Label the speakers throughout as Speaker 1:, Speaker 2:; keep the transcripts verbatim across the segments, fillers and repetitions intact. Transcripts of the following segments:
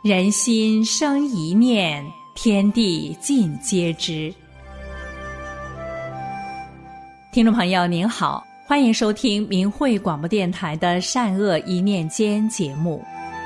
Speaker 1: 人心生一念，天地尽皆知。听众朋友您好，欢迎收听明慧广播电台的善恶一念间节目。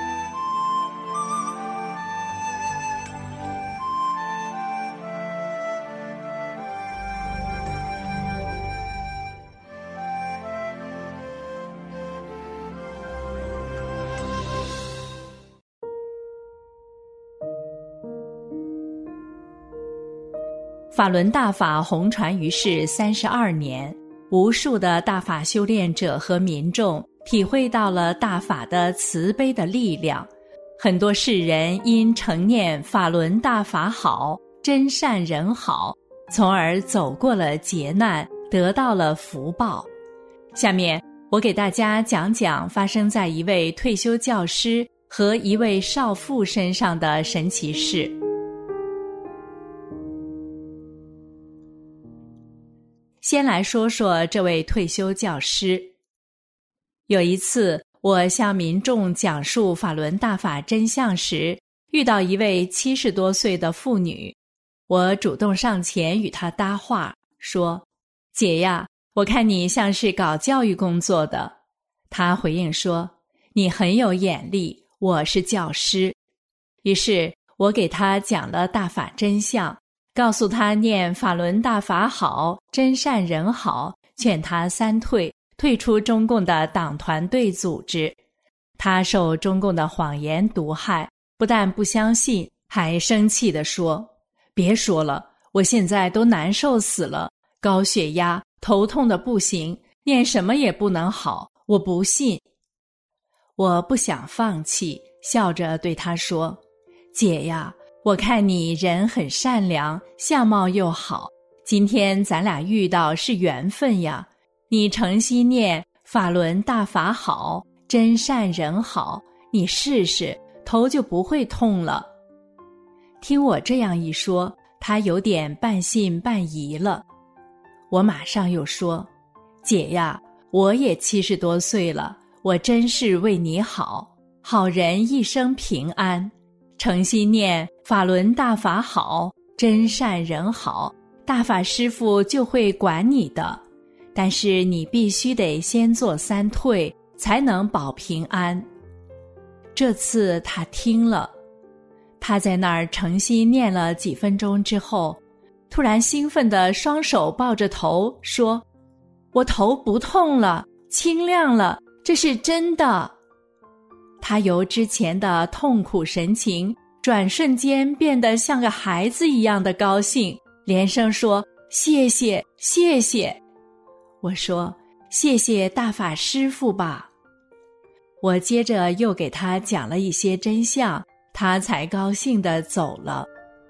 Speaker 1: 法轮大法红传于世三十二年，无数的大法修炼者和民众体会到了大法的慈悲的力量，很多世人因承念法轮大法好，真善人好，从而走过了劫难，得到了福报。下面我给大家讲讲发生在一位退休教师和一位少妇身上的神奇事。先来说说这位退休教师。有一次，我向民众讲述法轮大法真相时，遇到一位七十多岁的妇女，我主动上前与她搭话，说：“姐呀，我看你像是搞教育工作的。”她回应说：“你很有眼力，我是教师。”于是我给她讲了大法真相，告诉他念法轮大法好，真善人好，劝他三退，退出中共的党团队组织。他受中共的谎言毒害，不但不相信，还生气地说：“别说了，我现在都难受死了，高血压，头痛的不行，念什么也不能好，我不信。”我不想放弃，笑着对他说：“姐呀，我看你人很善良，相貌又好，今天咱俩遇到是缘分呀。你诚心念法轮大法好，真善人好，你试试，头就不会痛了。”听我这样一说，他有点半信半疑了。我马上又说：“姐呀，我也七十多岁了，我真是为你好，好人一生平安。诚心念法轮大法好，真善人好，大法师父就会管你的。但是你必须得先做三退，才能保平安。”这次他听了，他在那儿诚心念了几分钟之后，突然兴奋地双手抱着头说：“我头不痛了，清亮了，这是真的。”他由之前的痛苦神情转瞬间变得像个孩子一样的高兴，连声说：“谢谢，谢谢。”我说：“谢谢大法师父吧。”我接着又给他讲了一些真相，他才高兴地走了。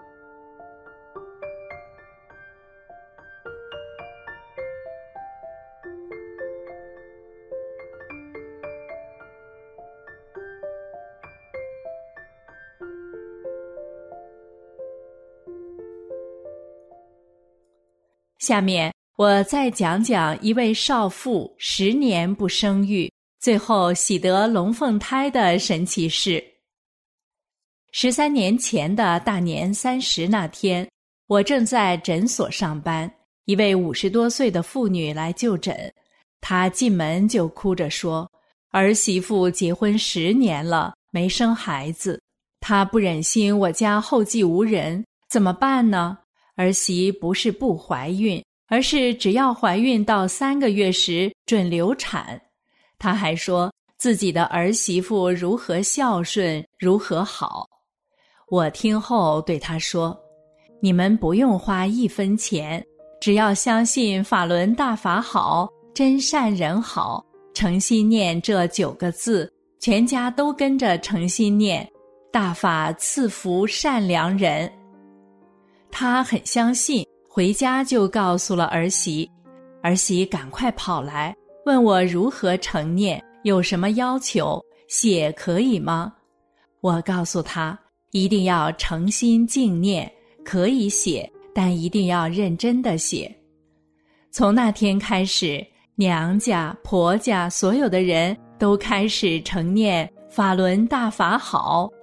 Speaker 1: 下面我再讲讲一位少妇十年不生育，最后喜得龙凤胎的神奇事。十三年前的大年三十那天，我正在诊所上班，一位五十多岁的妇女来就诊，她进门就哭着说：“儿媳妇结婚十年了，没生孩子，她不忍心我家后继无人，怎么办呢？儿媳不是不怀孕，而是只要怀孕到三个月时准流产。”她还说自己的儿媳妇如何孝顺，如何好。我听后对她说：“你们不用花一分钱，只要相信法轮大法好，真善人好，诚心念这九个字，全家都跟着诚心念，大法赐福善良人。”她很相信，回家就告诉了儿媳。儿媳赶快跑来问我如何成念，有什么要求，写可以吗？我告诉她，一定要诚心敬念，可以写，但一定要认真地写。从那天开始，娘家、婆家所有的人都开始承念法轮大法好，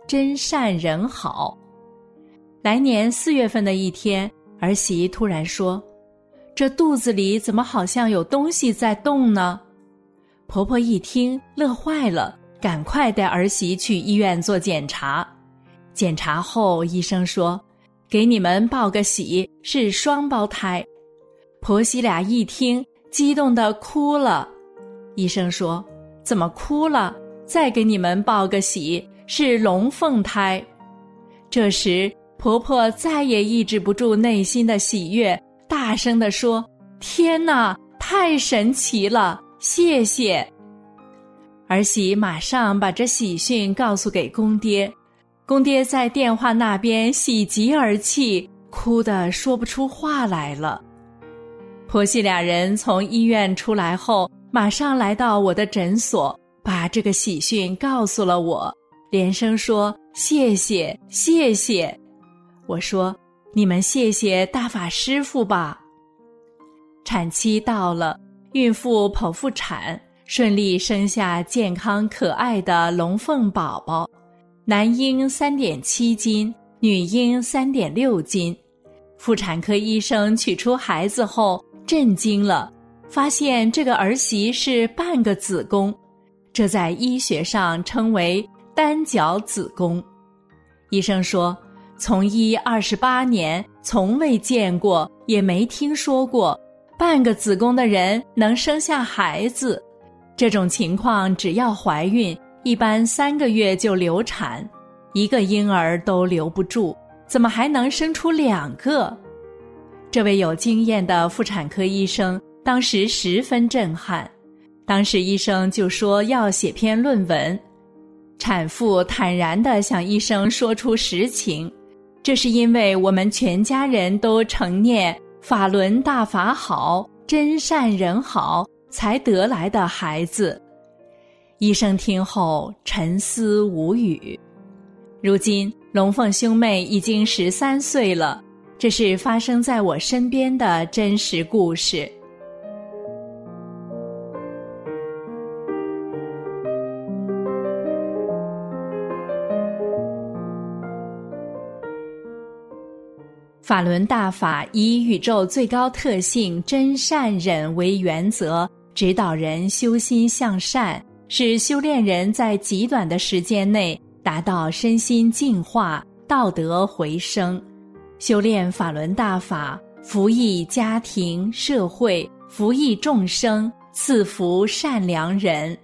Speaker 1: 真善人好。来年四月份的一天，儿媳突然说，这肚子里怎么好像有东西在动呢？婆婆一听乐坏了，赶快带儿媳去医院做检查。检查后医生说，给你们报个喜，是双胞胎。婆媳俩一听激动地哭了。医生说，怎么哭了？再给你们报个喜，是龙凤胎。这时婆婆再也抑制不住内心的喜悦，大声地说，天哪，太神奇了，谢谢。儿媳马上把这喜讯告诉给公爹，公爹在电话那边喜极而泣，哭得说不出话来了。婆媳俩人从医院出来后，马上来到我的诊所，把这个喜讯告诉了我，连声说谢谢谢谢。我说，你们谢谢大法师父吧。产期到了，孕妇剖腹产，顺利生下健康可爱的龙凤宝宝，男婴 三点七 斤，女婴 三点六 斤。妇产科医生取出孩子后震惊了，发现这个儿媳是半个子宫，这在医学上称为单角子宫。医生说，从医二十八年，从未见过，也没听说过半个子宫的人能生下孩子。这种情况只要怀孕，一般三个月就流产，一个婴儿都留不住，怎么还能生出两个？这位有经验的妇产科医生当时十分震撼，当时医生就说要写篇论文。产妇坦然地向医生说出实情，这是因为我们全家人都承念法轮大法好，真善人好，才得来的孩子。医生听后沉思无语。如今龙凤兄妹已经十三岁了，这是发生在我身边的真实故事。法轮大法以宇宙最高特性真善忍为原则，指导人修心向善，使修炼人在极短的时间内达到身心净化、道德回升。修炼法轮大法，福益家庭、社会，福益众生，赐福善良人。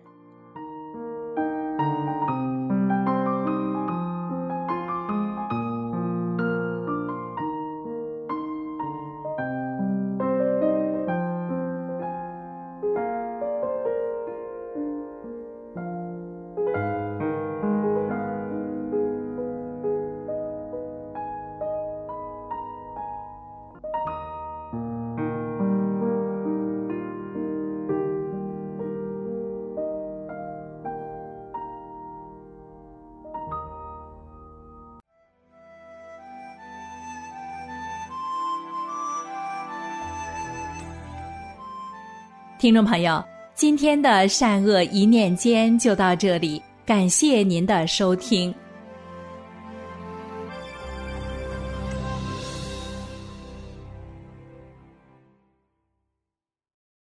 Speaker 1: 听众朋友，今天的善恶一念间就到这里，感谢您的收听。